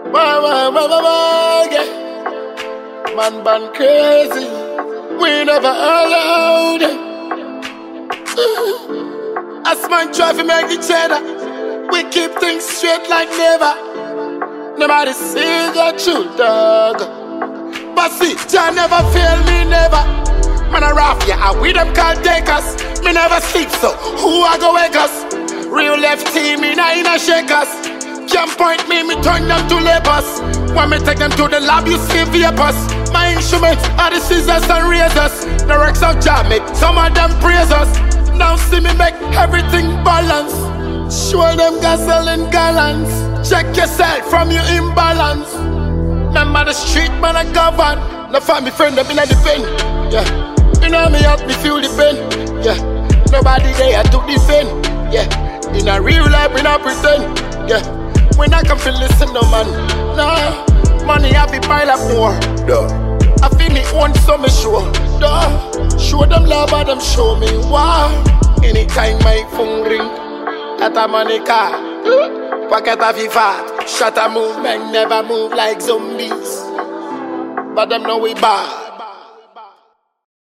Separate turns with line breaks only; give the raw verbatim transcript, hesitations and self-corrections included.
Wah, wah, wah, wah, wah, yeah. Man band crazy. We never allowed it. As man try to make each other, we keep things straight like never. Nobody sees the truth, dog. But see, Jah never fail me, never. Man a rough, yeah, and we them can't take us. Me never sleep, so who a go wake us? Real left team, me nah in a shake us. Can't point me, me turn them to lepers. When me take them to the lab, you see vapors. My instruments are the scissors and razors. The wrecks of Jah make some of them praise us. Now see me make everything balance. Show them gasoline gallons. Check yourself from your imbalance. Remember the street man I govern. No family friend them in the pen. Yeah, you know me help me feel the pain. Yeah, nobody there to defend. Yeah, in a real life we not pretend. Yeah, when I can feel listen no man. Nah, money I be pile up more. Duh. I feel me own so me sure. Duh. Show them love and them show me wow. Anytime my phone ring, at a money car, pocket of fat, shut a movement never move like zombies. But them know we bad.